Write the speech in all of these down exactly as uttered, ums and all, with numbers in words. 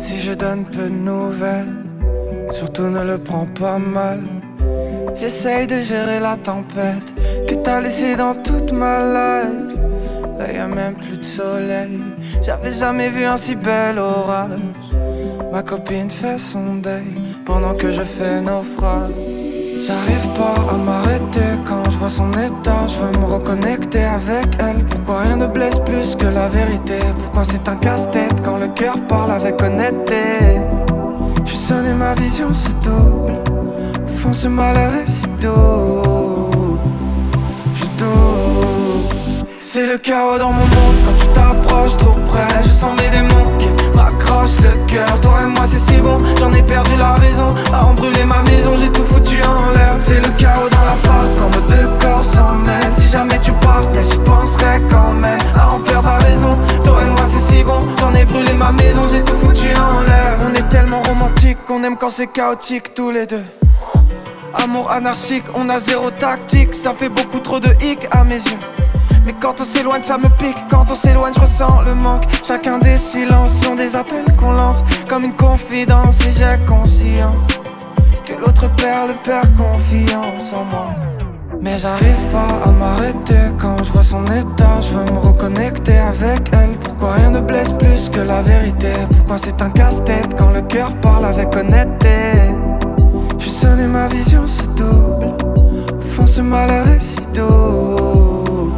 Si je donne peu de nouvelles, surtout ne le prends pas mal. J'essaye de gérer la tempête que t'as laissée dans toute ma life. Là y'a même plus de soleil, j'avais jamais vu un si bel orage. Ma copine fait son deuil pendant que je fais naufrage. J'arrive pas à m'arrêter quand je vois son état. Je veux me reconnecter avec elle. Pourquoi rien ne blesse plus que la vérité? Pourquoi c'est un casse-tête quand le cœur parle avec honnêteté? Je sonne et ma vision se double. Au fond ce malheur est si doux. Je doute. C'est le chaos dans mon monde quand tu t'approches trop près. Je sens mes démons qui m'accrochent le cœur. Toi et moi c'est si bon, j'en ai perdu la raison. À en brûler ma maison, j'ai tout foutu en l'air. C'est le chaos dans la part quand nos deux corps s'en mêlent. Si jamais tu partais, j'y penserais quand même. À en perdre la raison, toi et moi c'est si bon. J'en ai brûlé ma maison, j'ai tout foutu en l'air. On est tellement romantique qu'on aime quand c'est chaotique tous les deux. Amour anarchique, on a zéro tactique. Ça fait beaucoup trop de hic à mes yeux. Mais quand on s'éloigne ça me pique, quand on s'éloigne je ressens le manque. Chacun des silences sont des appels qu'on lance comme une confidence. Et j'ai conscience que l'autre perd le perd confiance en moi. Mais j'arrive pas à m'arrêter quand je vois son état. Je veux me reconnecter avec elle. Pourquoi rien ne blesse plus que la vérité? Pourquoi c'est un casse-tête quand le cœur parle avec honnêteté? Je sonne et ma vision se double. Au fond ce malheur est si doux.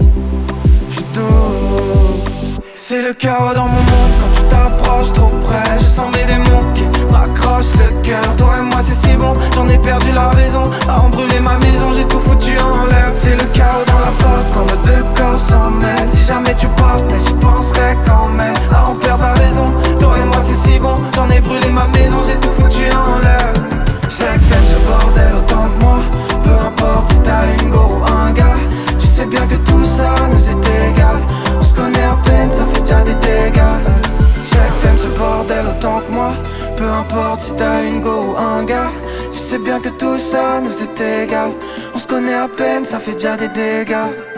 C'est le chaos dans mon monde quand tu t'approches trop près. Je sens mes démons qui m'accrochent le cœur. Toi et moi c'est si bon, j'en ai perdu la raison. À en brûler ma maison, j'ai tout foutu en l'air. C'est le chaos dans la porte quand nos deux corps s'en mêlent. Si jamais tu partais, j'y penserais quand même. À en perdre la raison, toi et moi c'est si bon. J'en ai brûlé ma maison, j'ai tout foutu en l'air. Je sais que t'aimes ce bordel autant que moi. Peu importe si t'as une go ou un gars. Tu sais bien que tout ça nous est égal. On se connaît à peine, ça fait déjà des dégâts. Je sais que t'aimes ce bordel autant que moi. Peu importe si t'as une go ou un gars. Tu sais bien que tout ça nous est égal. On se connaît à peine, ça fait déjà des dégâts.